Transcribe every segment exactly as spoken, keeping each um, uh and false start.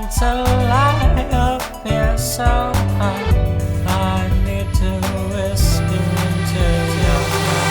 trying to light up your soul. I need to whisper into your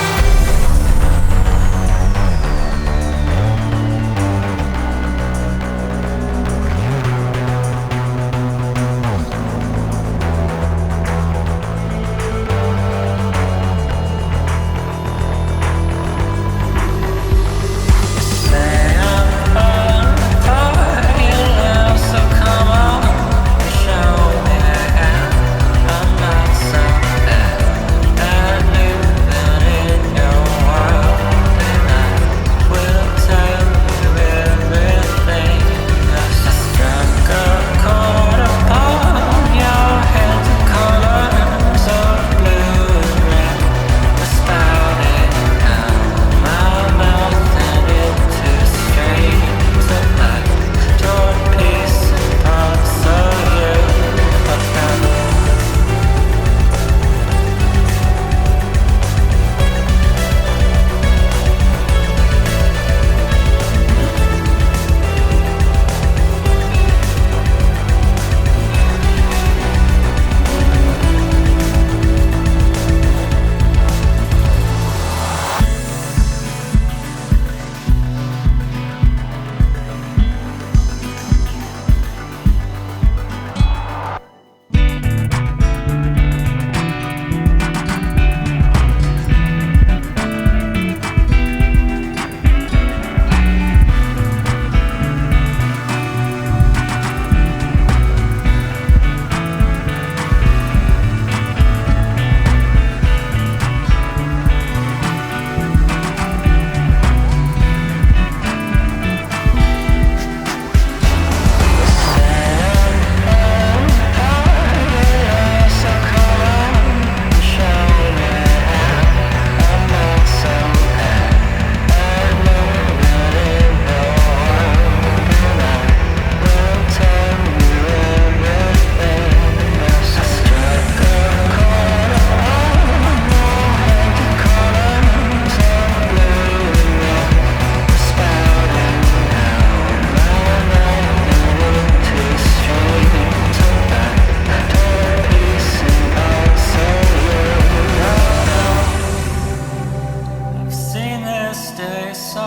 stay so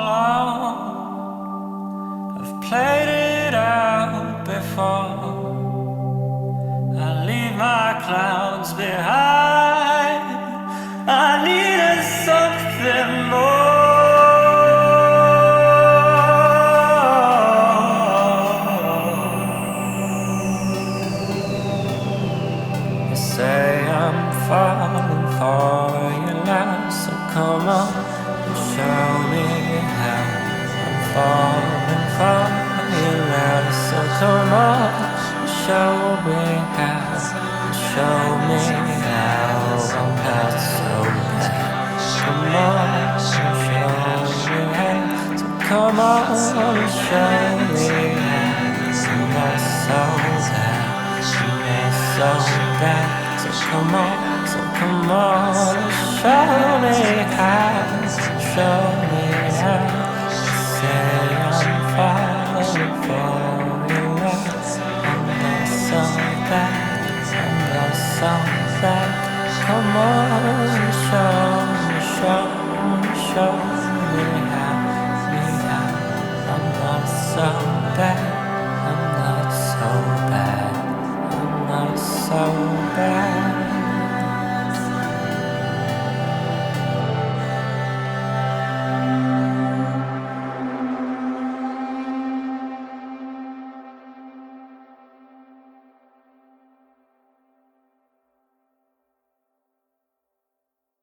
long. I've played it out before. I leave my clouds behind. I needed something more. You say I'm falling for you now, so come on. Show me how I'm falling for you now. So come on, show me how. Show me how I'm not so bad. Come on, show me how. So come on, show me how I'm not so bad. I'm not so bad. So come on, so come on, show me how. Show me how. Say I'm falling for you now. I'm not so bad. I'm not so bad. Come on, show me, show me, show me how, me how. I'm not so bad. I'm not so bad. I'm not so bad.